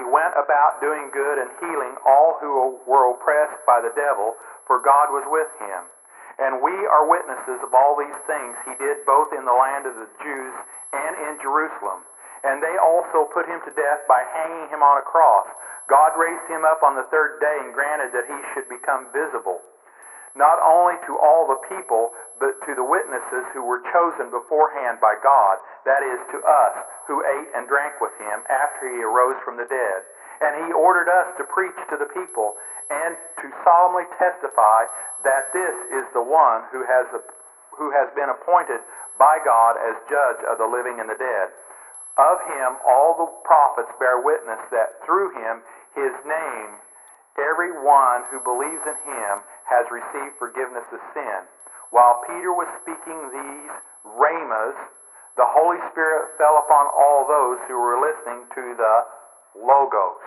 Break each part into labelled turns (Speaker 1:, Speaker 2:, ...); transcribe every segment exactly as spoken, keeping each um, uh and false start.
Speaker 1: went about doing good and healing all who were oppressed by the devil, for God was with him. And we are witnesses of all these things he did both in the land of the Jews and in Jerusalem. And they also put him to death by hanging him on a cross. God raised him up on the third day and granted that he should become visible, not only to all the people, but to the witnesses who were chosen beforehand by God, that is, to us, who ate and drank with him after he arose from the dead. And he ordered us to preach to the people and to solemnly testify that this is the one who has, who has been appointed by God as judge of the living and the dead. Of him all the prophets bear witness that through him, his name, every one who believes in him has received forgiveness of sin. While Peter was speaking these rhemas, the Holy Spirit fell upon all those who were listening to the Logos.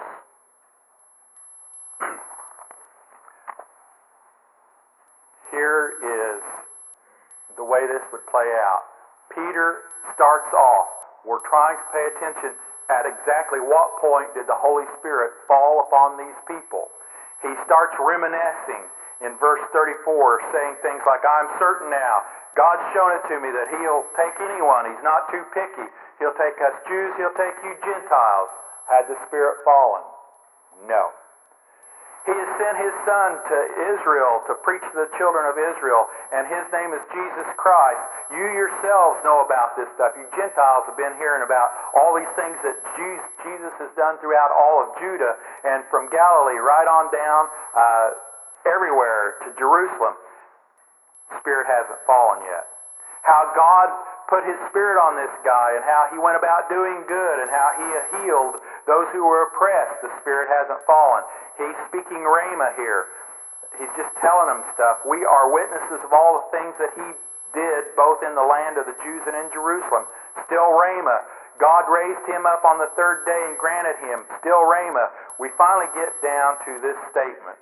Speaker 1: Here is the way this would play out. Peter starts off. We're trying to pay attention at exactly what point did the Holy Spirit fall upon these people. He starts reminiscing in verse thirty-four, saying things like, I'm certain now, God's shown it to me that he'll take anyone. He's not too picky. He'll take us Jews, he'll take you Gentiles. Had the Spirit fallen? No. He has sent his Son to Israel to preach to the children of Israel, and his name is Jesus Christ. You yourselves know about this stuff. You Gentiles have been hearing about all these things that Jesus has done throughout all of Judah, and from Galilee right on down uh, everywhere to Jerusalem. Spirit hasn't fallen yet. How God put his Spirit on this guy, and how he went about doing good, and how he healed those who were oppressed. The Spirit hasn't fallen. He's speaking rhema here. He's just telling them stuff. We are witnesses of all the things that he did both in the land of the Jews and in Jerusalem. Still rhema. God raised him up on the third day and granted him. Still rhema. We finally get down to this statement.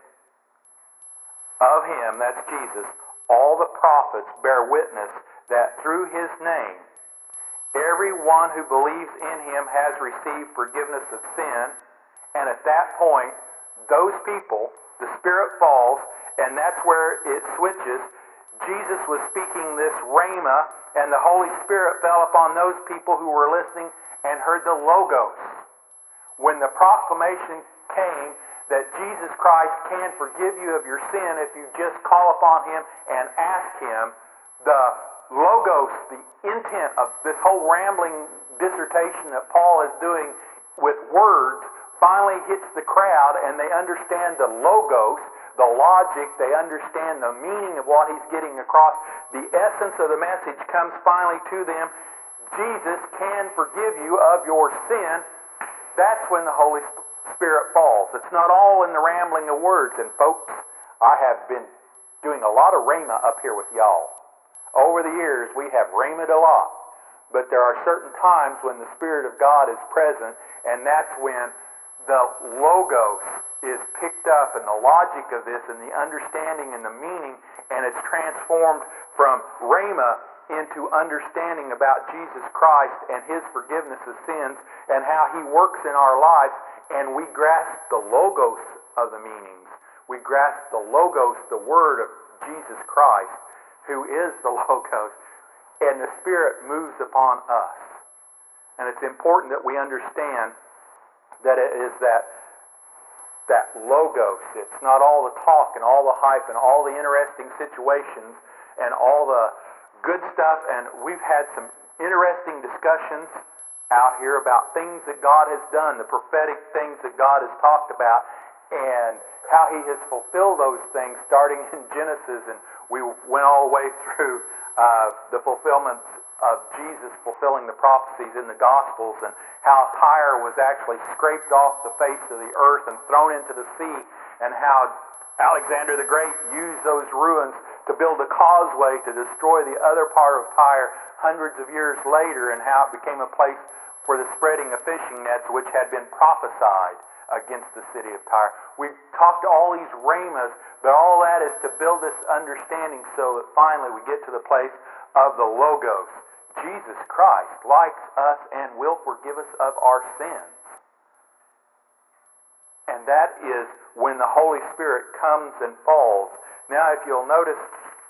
Speaker 1: Of him, that's Jesus, all the prophets bear witness that through his name, everyone who believes in him has received forgiveness of sin. And at that point, those people, the Spirit falls, and that's where it switches. Jesus was speaking this rhema, and the Holy Spirit fell upon those people who were listening and heard the Logos. When the proclamation came that Jesus Christ can forgive you of your sin if you just call upon him and ask him, the Logos, the intent of this whole rambling dissertation that Paul is doing with words, finally hits the crowd, and they understand the Logos, the logic, they understand the meaning of what he's getting across. The essence of the message comes finally to them. Jesus can forgive you of your sin. That's when the Holy Spirit falls. It's not all in the rambling of words. And folks, I have been doing a lot of rhema up here with y'all. Over the years, we have rhemed a lot. But there are certain times when the Spirit of God is present, and that's when the Logos is picked up, and the logic of this, and the understanding and the meaning, and it's transformed from rhema into understanding about Jesus Christ and his forgiveness of sins, and how he works in our lives, and we grasp the Logos of the meanings. We grasp the Logos, the word of Jesus Christ, who is the Logos, and the Spirit moves upon us. And it's important that we understand that it is that that Logos. It's not all the talk and all the hype and all the interesting situations and all the good stuff. And we've had some interesting discussions out here about things that God has done, the prophetic things that God has talked about, and how he has fulfilled those things starting in Genesis. And we went all the way through uh, the fulfillment of Jesus fulfilling the prophecies in the Gospels, and how Tyre was actually scraped off the face of the earth and thrown into the sea, and how Alexander the Great used those ruins to build a causeway to destroy the other part of Tyre hundreds of years later, and how it became a place for the spreading of fishing nets, which had been prophesied against the city of Tyre. We've talked all these rhemas, but all that is to build this understanding so that finally we get to the place of the Logos. Jesus Christ likes us and will forgive us of our sins. that is when the Holy Spirit comes and falls. Now, if you'll notice,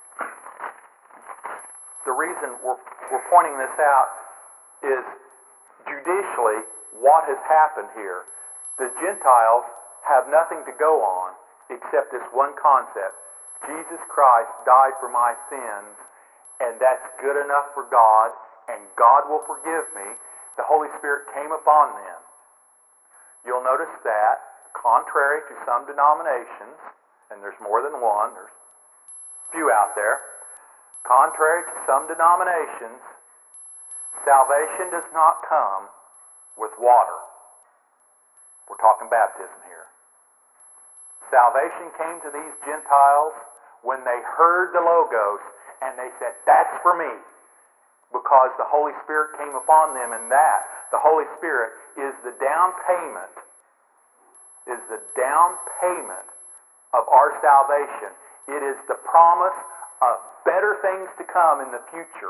Speaker 1: the reason we're, we're pointing this out is judicially what has happened here. The Gentiles have nothing to go on except this one concept. Jesus Christ died for my sins, and that's good enough for God, and God will forgive me. The Holy Spirit came upon them. You'll notice that, contrary to some denominations, and there's more than one, there's a few out there, contrary to some denominations, salvation does not come with water. We're talking baptism here. Salvation came to these Gentiles when they heard the Logos, and they said, that's for me. Because the Holy Spirit came upon them, and that, the Holy Spirit, is the down payment, is the down payment of our salvation. It is the promise of better things to come in the future.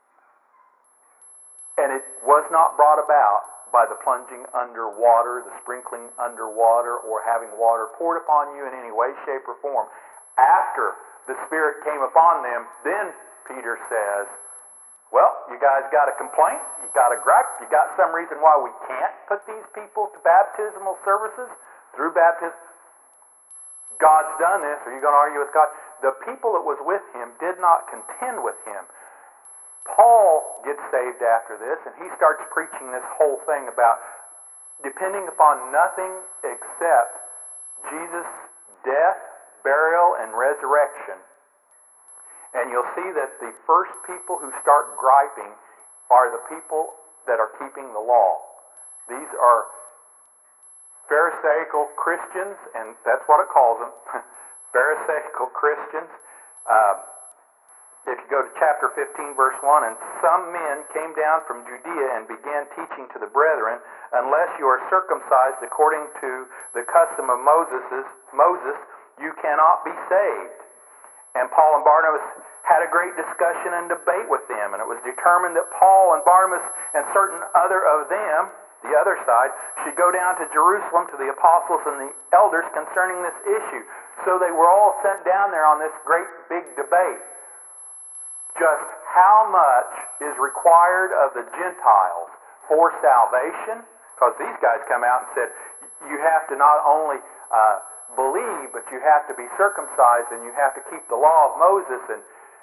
Speaker 1: And it was not brought about by the plunging under water, the sprinkling under water, or having water poured upon you in any way, shape, or form. After the Spirit came upon them, then Peter says, well, you guys got a complaint? You got a gripe? You got some reason why we can't put these people to baptismal services through baptism? God's done this. Are you going to argue with God? The people that was with him did not contend with him. Paul gets saved after this, and he starts preaching this whole thing about depending upon nothing except Jesus' death, burial, and resurrection. And you'll see that the first people who start griping are the people that are keeping the law. These are Pharisaical Christians, and that's what it calls them, Pharisaical Christians. Uh, if you go to chapter fifteen, verse one, and some men came down from Judea and began teaching to the brethren, unless you are circumcised according to the custom of Moses, Moses, you cannot be saved. And Paul and Barnabas had a great discussion and debate with them, and it was determined that Paul and Barnabas and certain other of them, the other side, should go down to Jerusalem to the apostles and the elders concerning this issue. So they were all sent down there on this great big debate. Just how much is required of the Gentiles for salvation? Because these guys come out and said, you have to not only uh, believe, but you have to be circumcised, and you have to keep the law of Moses. And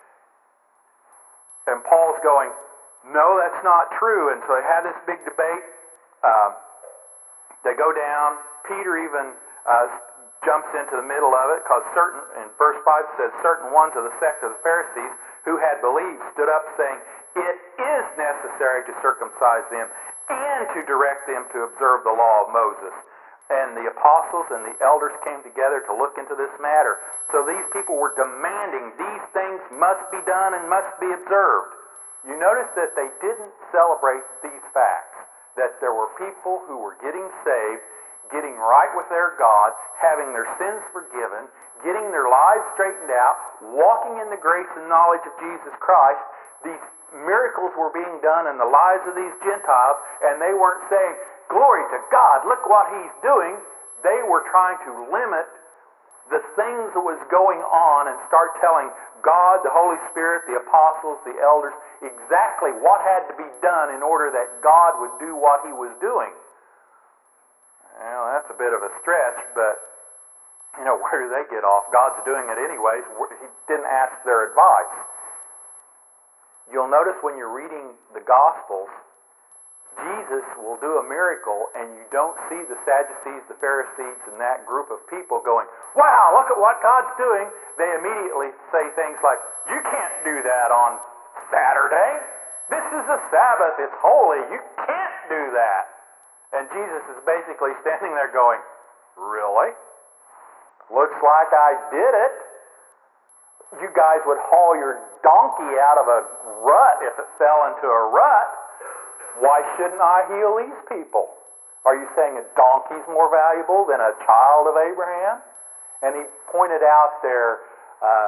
Speaker 1: and Paul's going, no, that's not true. And so they had this big debate. Uh, they go down. Peter even uh, jumps into the middle of it, because certain, in verse five says, certain ones of the sect of the Pharisees who had believed stood up saying, it is necessary to circumcise them and to direct them to observe the law of Moses. And the apostles and the elders came together to look into this matter. So these people were demanding these things must be done and must be observed. You notice that they didn't celebrate these facts, that there were people who were getting saved, getting right with their God, having their sins forgiven, getting their lives straightened out, walking in the grace and knowledge of Jesus Christ. These miracles were being done in the lives of these Gentiles, and they weren't saying, glory to God, look what he's doing. They were trying to limit the things that was going on and start telling God, the Holy Spirit, the apostles, the elders, exactly what had to be done in order that God would do what he was doing. Well, that's a bit of a stretch, but, you know, where do they get off? God's doing it anyways. He didn't ask their advice. You'll notice when you're reading the Gospels, Jesus will do a miracle, and you don't see the Sadducees, the Pharisees, and that group of people going, wow, look at what God's doing. They immediately say things like, you can't do that on Saturday. This is a Sabbath. It's holy. You can't do that. And Jesus is basically standing there going, really? Looks like I did it. You guys would haul your donkey out of a rut if it fell into a rut. Why shouldn't I heal these people? Are you saying a donkey's more valuable than a child of Abraham? And he pointed out their uh,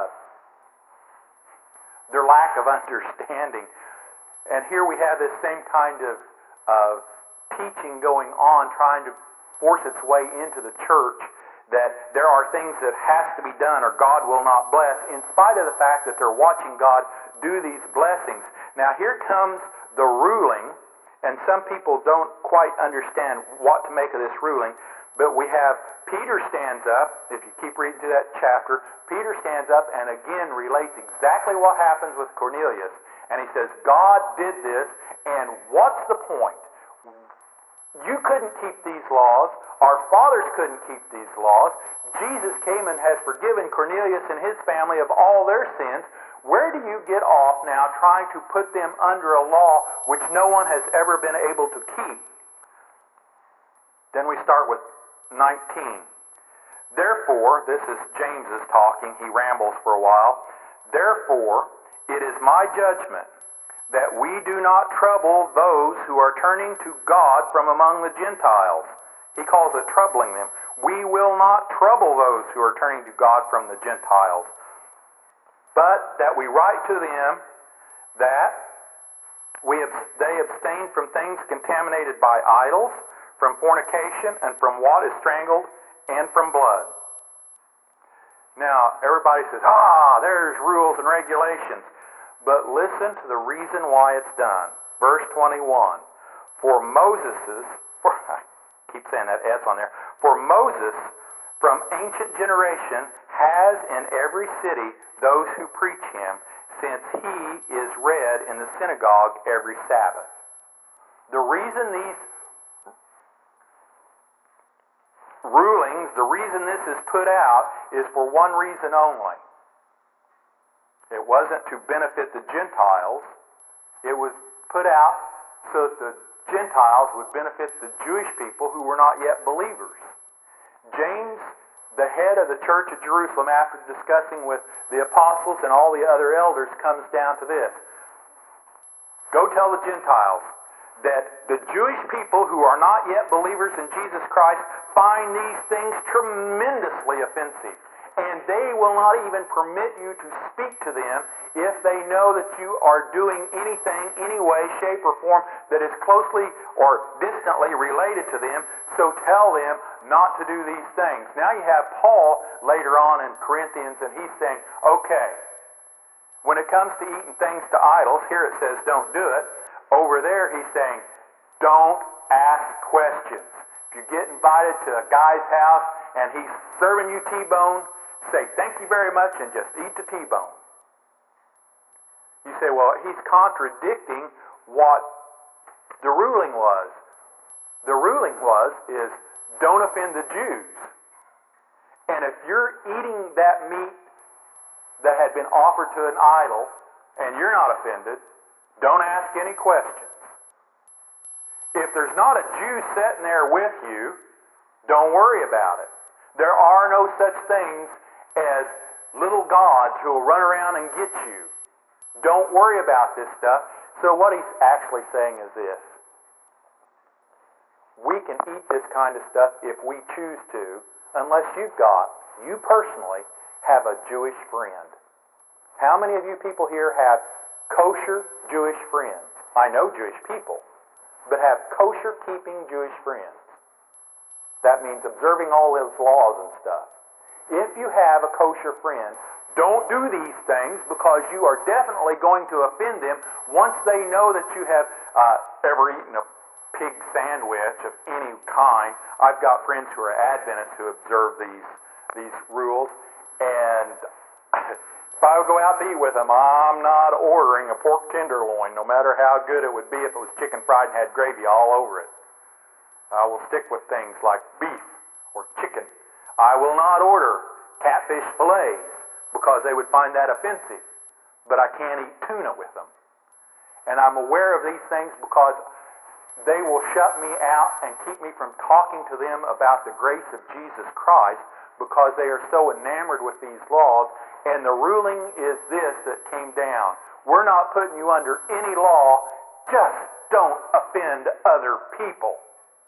Speaker 1: their lack of understanding. And here we have this same kind of, of teaching going on, trying to force its way into the church, that there are things that has to be done or God will not bless, in spite of the fact that they're watching God do these blessings. Now here comes the ruling, and some people don't quite understand what to make of this ruling, but we have Peter stands up. If you keep reading through that chapter, Peter stands up and again relates exactly what happens with Cornelius, and he says, God did this, and what's the point? You couldn't keep these laws. Our fathers couldn't keep these laws. Jesus came and has forgiven Cornelius and his family of all their sins. Where do you get off now trying to put them under a law which no one has ever been able to keep? Then we start with nineteen. Therefore, this is James is talking. He rambles for a while. Therefore, it is my judgment that we do not trouble those who are turning to God from among the Gentiles. He calls it troubling them. We will not trouble those who are turning to God from the Gentiles, but that we write to them that we abs- they abstain from things contaminated by idols, from fornication, and from what is strangled, and from blood. Now, everybody says, ah, there's rules and regulations. But listen to the reason why it's done. Verse twenty-one. For Moses' for I keep saying that S on there. For Moses from ancient generation has in every city those who preach him, since he is read in the synagogue every Sabbath. The reason these rulings, the reason this is put out is for one reason only. It wasn't to benefit the Gentiles. It was put out so that the Gentiles would benefit the Jewish people who were not yet believers. James, the head of the church of Jerusalem, after discussing with the apostles and all the other elders, comes down to this. Go tell the Gentiles that the Jewish people who are not yet believers in Jesus Christ find these things tremendously offensive. And they will not even permit you to speak to them if they know that you are doing anything, any way, shape, or form that is closely or distantly related to them. So tell them not to do these things. Now you have Paul later on in Corinthians, and he's saying, okay, when it comes to eating things to idols, here it says don't do it. Over there he's saying, don't ask questions. If you get invited to a guy's house and he's serving you T-bone, say, thank you very much, and just eat the T-bone. You say, well, he's contradicting what the ruling was. The ruling was, is don't offend the Jews. And if you're eating that meat that had been offered to an idol, and you're not offended, don't ask any questions. If there's not a Jew sitting there with you, don't worry about it. There are no such things as little gods who will run around and get you. Don't worry about this stuff. So what he's actually saying is this. We can eat this kind of stuff if we choose to, unless you've got, you personally, have a Jewish friend. How many of you people here have kosher Jewish friends? I know Jewish people, but have kosher-keeping Jewish friends. That means observing all those laws and stuff. If you have a kosher friend, don't do these things because you are definitely going to offend them once they know that you have uh, ever eaten a pig sandwich of any kind. I've got friends who are Adventists who observe these these rules, and if I would go out to eat with them, I'm not ordering a pork tenderloin, no matter how good it would be if it was chicken fried and had gravy all over it. I will stick with things like beef or chicken. I will not order catfish fillets because they would find that offensive, but I can eat tuna with them. And I'm aware of these things because they will shut me out and keep me from talking to them about the grace of Jesus Christ because they are so enamored with these laws. And the ruling is this that came down. We're not putting you under any law. Just don't offend other people.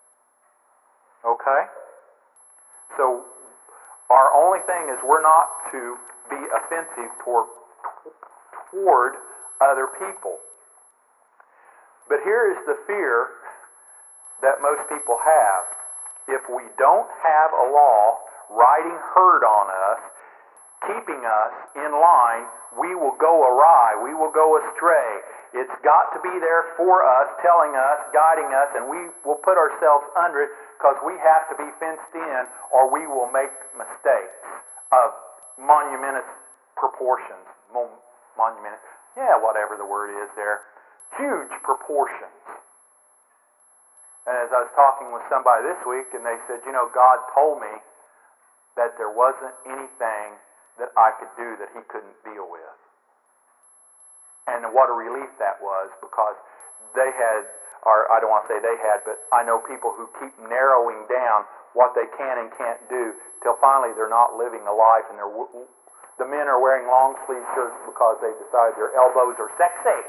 Speaker 1: Okay? So our only thing is we're not to be offensive toward, toward other people. But here is the fear that most people have. if we don't have a law riding herd on us, keeping us in line, we will go awry. We will go astray. It's got to be there for us, telling us, guiding us, and we will put ourselves under it because we have to be fenced in or we will make mistakes of monumentous proportions. Mon- monumentous, yeah, whatever the word is there. Huge proportions. And as I was talking with somebody this week, and they said, you know, God told me that there wasn't anything that I could do that he couldn't deal with. And what a relief that was, because they had, or I don't want to say they had, but I know people who keep narrowing down what they can and can't do till finally they're not living a life, and they're, the men are wearing long sleeve shirts because they decide their elbows are sexy.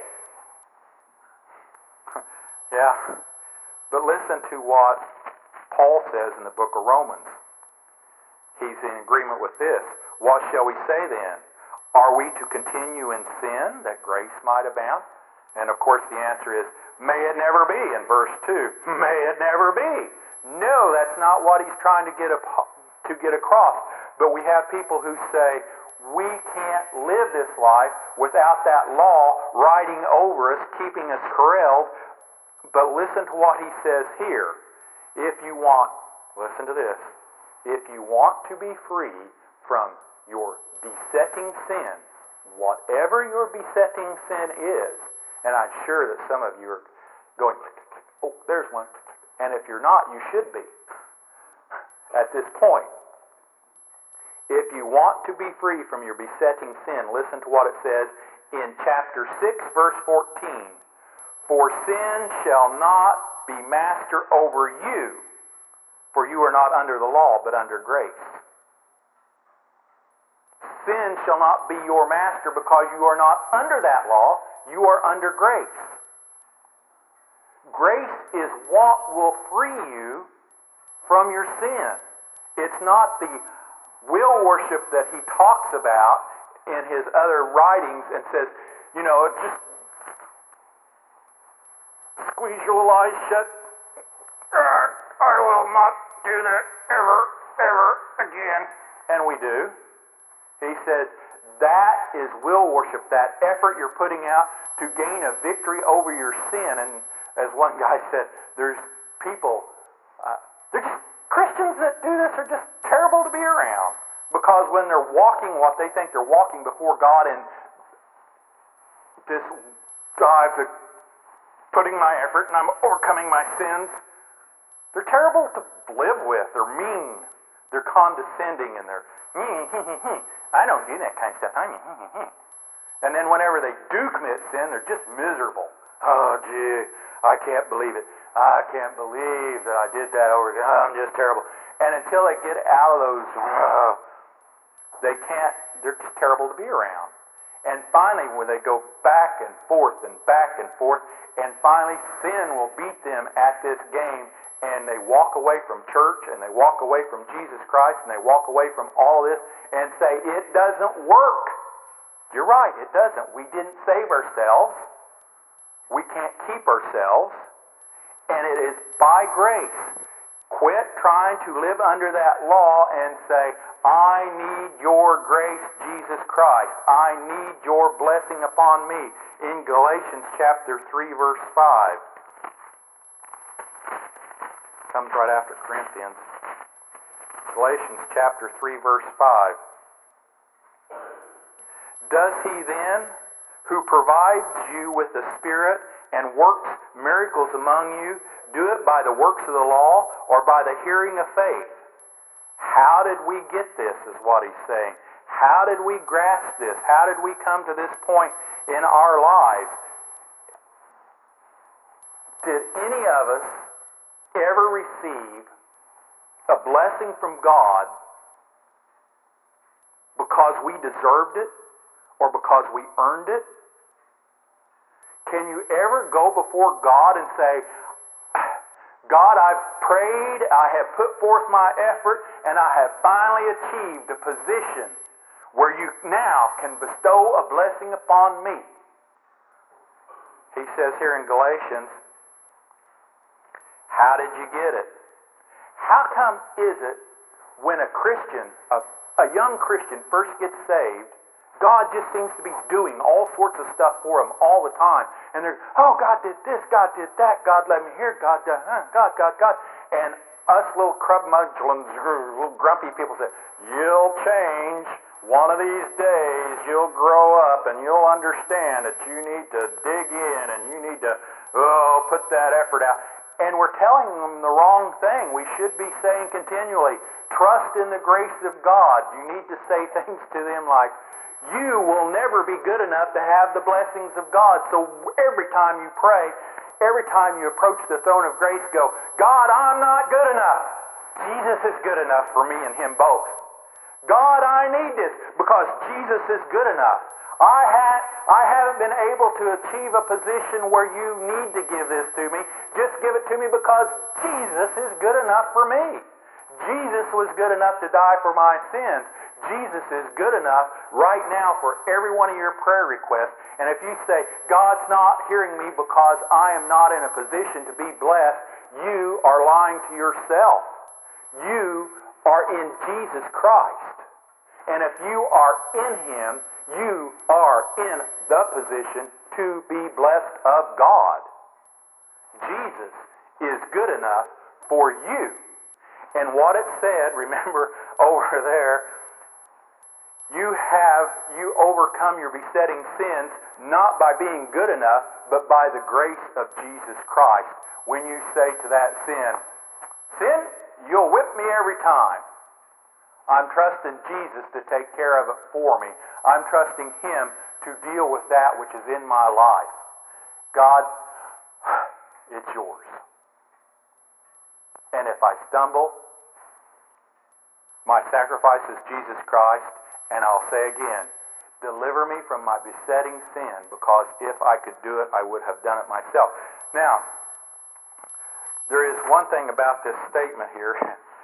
Speaker 1: Yeah. But listen to what Paul says in the book of Romans. He's in agreement with this. What shall we say then? Are we to continue in sin that grace might abound? And of course the answer is, may it never be, in verse two. May it never be. No, that's not what he's trying to get, a, to get across. But we have people who say, we can't live this life without that law riding over us, keeping us corralled. But listen to what he says here. If you want, listen to this, if you want to be free from your besetting sin, whatever your besetting sin is, and I'm sure that some of you are going, oh, there's one. And if you're not, you should be at this point. If you want to be free from your besetting sin, listen to what it says in chapter six, verse fourteen. For sin shall not be master over you, for you are not under the law, but under grace. Sin shall not be your master because you are not under that law, you are under grace. Grace is what will free you from your sin. It's not the will worship that he talks about in his other writings and says, you know, just squeeze your eyes shut. I will not do that ever, ever again. And we do. He says, that is will worship, that effort you're putting out to gain a victory over your sin. And as one guy said, there's people, uh, they're just, Christians that do this are just terrible to be around. Because when they're walking what they think they're walking before God in this dive to putting my effort and I'm overcoming my sins, they're terrible to live with. They're mean. They're condescending, and they're, I don't do that kind of stuff. I'm, and then whenever they do commit sin, they're just miserable. Oh, gee, I can't believe it. I can't believe that I did that over again. I'm just terrible. And until they get out of those, uh, they can't, they're just terrible to be around. And finally, when they go back and forth and back and forth, and finally sin will beat them at this game, and they walk away from church, and they walk away from Jesus Christ, and they walk away from all this, and say, it doesn't work. You're right, it doesn't. We didn't save ourselves. We can't keep ourselves. And it is by grace. Quit trying to live under that law and say, I need your grace, Jesus Christ. I need your blessing upon me. In Galatians chapter three, verse five. Comes right after Corinthians. Galatians chapter three, verse five. Does he then, who provides you with the Spirit and works miracles among you, do it by the works of the law or by the hearing of faith? How did we get this, is what he's saying. How did we grasp this? How did we come to this point in our lives? Did any of us ever receive a blessing from God because we deserved it or because we earned it? Can you ever go before God and say, God, I've prayed, I have put forth my effort, and I have finally achieved a position where you now can bestow a blessing upon me? He says here in Galatians, how did you get it? how come is it when a Christian, a, a young Christian first gets saved, God just seems to be doing all sorts of stuff for them all the time. And they're, oh, God did this, God did that, God let me hear, God, done, uh, God, God, God. And us little crumudgeons, little grumpy people say, you'll change. One of these days you'll grow up and you'll understand that you need to dig in and you need to, oh, put that effort out. And we're telling them the wrong thing. We should be saying continually, trust in the grace of God. You need to say things to them like, you will never be good enough to have the blessings of God. So every time you pray, every time you approach the throne of grace, go, God, I'm not good enough. Jesus is good enough for me and him both. God, I need this because Jesus is good enough. I, ha- I haven't been able to achieve a position where you need to give this to me. Just give it to me because Jesus is good enough for me. Jesus was good enough to die for my sins. Jesus is good enough right now for every one of your prayer requests. And if you say, God's not hearing me because I am not in a position to be blessed, you are lying to yourself. You are in Jesus Christ. And if you are in him, you are in the position to be blessed of God. Jesus is good enough for you. And what it said, remember over there, you have, you overcome your besetting sins not by being good enough, but by the grace of Jesus Christ. When you say to that sin, sin, you'll whip me every time. I'm trusting Jesus to take care of it for me. I'm trusting him to deal with that which is in my life. God, it's yours. And if I stumble, my sacrifice is Jesus Christ. And I'll say again, deliver me from my besetting sin, because if I could do it, I would have done it myself. Now, there is one thing about this statement here.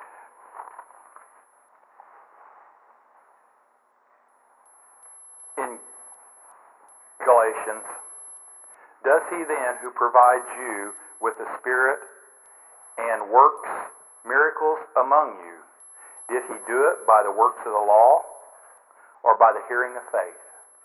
Speaker 1: In Galatians, does he then who provides you with the Spirit and works miracles among you, did he do it by the works of the law, or by the hearing of faith?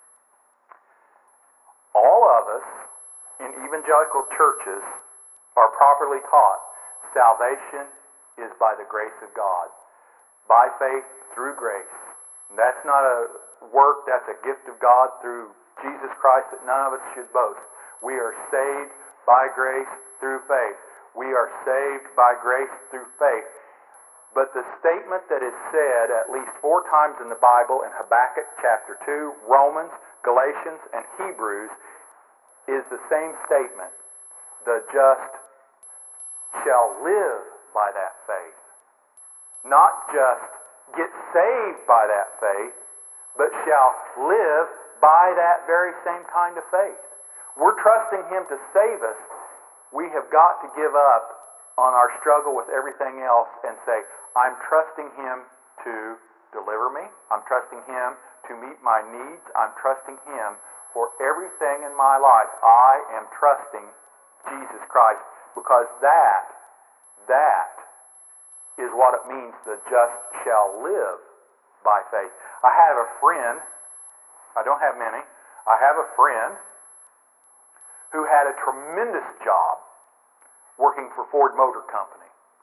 Speaker 1: All of us in evangelical churches are properly taught salvation is by the grace of God, by faith through grace. And that's not a work, that's a gift of God through Jesus Christ that none of us should boast. We are saved by grace through faith. We are saved by grace through faith. But the statement that is said at least four times in the Bible, in Habakkuk chapter two, Romans, Galatians, and Hebrews, is the same statement. The just shall live by that faith. Not just get saved by that faith, but shall live by that very same kind of faith. We're trusting him to save us. We have got to give up on our struggle with everything else and say, I'm trusting him to deliver me. I'm trusting him to meet my needs. I'm trusting him for everything in my life. I am trusting Jesus Christ, because that, that is what it means, the just shall live by faith. I have a friend, I don't have many, I have a friend who had a tremendous job working for Ford Motor Company.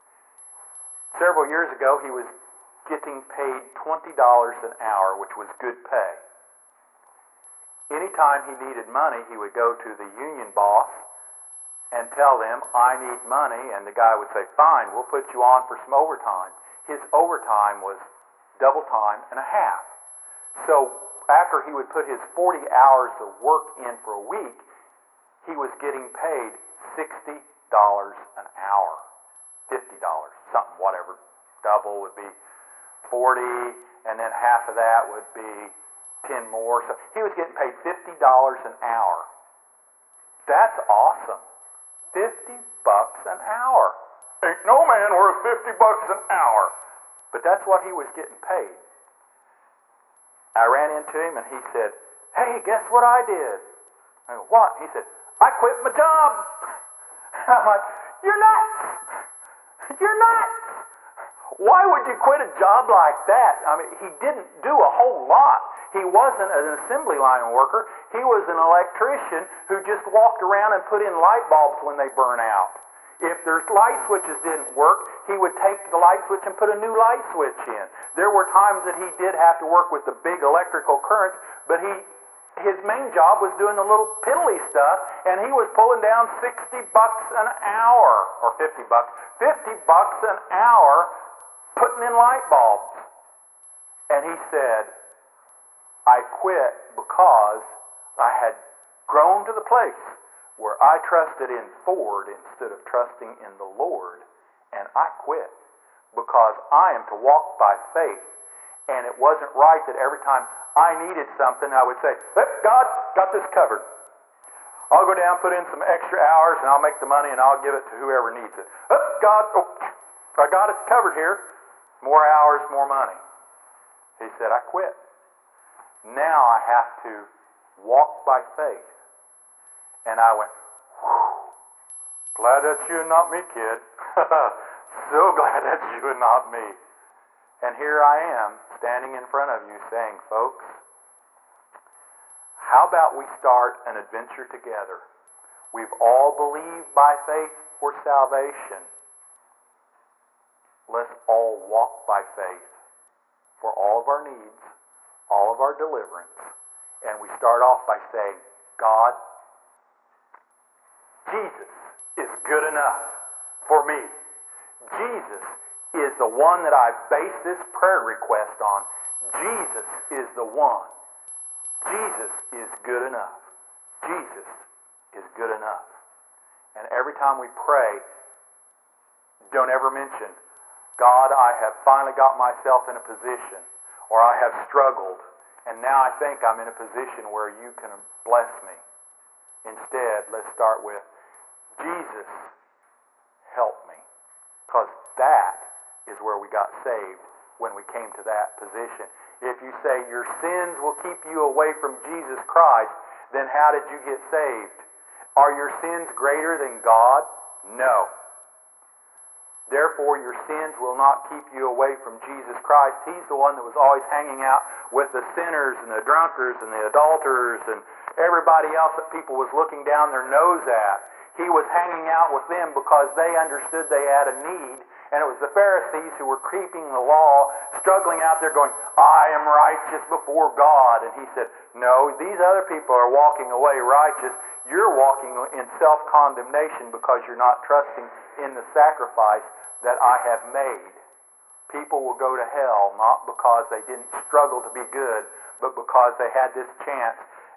Speaker 1: Several years ago, he was getting paid twenty dollars an hour, which was good pay. Anytime he needed money, he would go to the union boss and tell them, I need money, and the guy would say, fine, we'll put you on for some overtime. His overtime was double time and a half. So after he would put his forty hours of work in for a week, he was getting paid sixty dollars an hour, fifty dollars, something, whatever. Double would be forty, and then half of that would be ten more. So he was getting paid fifty dollars an hour. That's awesome. fifty bucks an hour. Ain't no man worth fifty bucks an hour. But that's what he was getting paid. I ran into him and he said, hey, guess what I did? I go, what? He said, I quit my job. I'm like, you're nuts. You're nuts. Why would you quit a job like that? I mean, he didn't do a whole lot. He wasn't an assembly line worker. He was an electrician who just walked around and put in light bulbs when they burn out. If their light switches didn't work, he would take the light switch and put a new light switch in. There were times that he did have to work with the big electrical currents, but he his main job was doing the little piddly stuff, and he was pulling down sixty bucks an hour, or fifty bucks, fifty bucks an hour putting in light bulbs. And he said, I quit because I had grown to the place where I trusted in Ford instead of trusting in the Lord, and I quit because I am to walk by faith. And it wasn't right that every time I needed something, I would say, hey, God, got this covered. I'll go down, put in some extra hours, and I'll make the money, and I'll give it to whoever needs it. Oh, God, oh, I got it covered here. More hours, more money. He said, I quit. Now I have to walk by faith. And I went, whew, glad that's you and not me, kid. So glad that's you and not me. And here I am, standing in front of you saying, folks, how about we start an adventure together? We've all believed by faith for salvation. Let's all walk by faith for all of our needs, all of our deliverance. And we start off by saying, God, Jesus is good enough for me. Jesus is the one that I base this prayer request on. Jesus is the one. Jesus is good enough. Jesus is good enough. And every time we pray, don't ever mention, God, I have finally got myself in a position, or I have struggled, and now I think I'm in a position where you can bless me. Instead, let's start with, Jesus, help me. Because that is where we got saved when we came to that position. If you say your sins will keep you away from Jesus Christ, then how did you get saved? Are your sins greater than God? No. Therefore, your sins will not keep you away from Jesus Christ. He's the one that was always hanging out with the sinners and the drunkards and the adulterers and everybody else that people was looking down their nose at. He was hanging out with them because they understood they had a need. And it was the Pharisees who were keeping the law, struggling out there going, I am righteous before God. And he said, no, these other people are walking away righteous. You're walking in self-condemnation because you're not trusting in the sacrifice that I have made. People will go to hell not because they didn't struggle to be good, but because they had this chance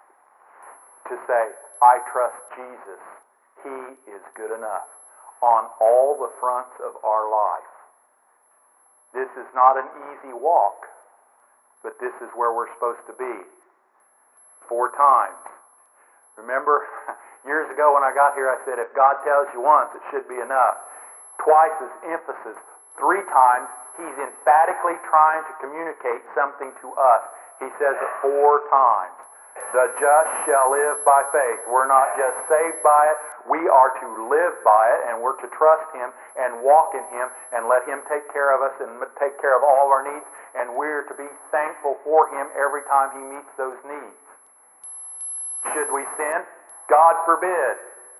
Speaker 1: to say, I trust Jesus. He is good enough on all the fronts of our life. This is not an easy walk, but this is where we're supposed to be. Four times. Remember, years ago when I got here, I said, if God tells you once, it should be enough. Twice is emphasis. Three times, he's emphatically trying to communicate something to us. He says it four times. The just shall live by faith. We're not just saved by it. We are to live by it, and we're to trust him and walk in him and let him take care of us and take care of all of our needs, and we're to be thankful for him every time he meets those needs. Should we sin? God forbid.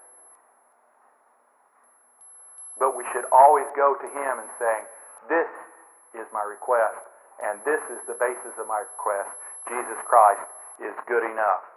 Speaker 1: But we should always go to him and say, this is my request, and this is the basis of my request. Jesus Christ is good enough.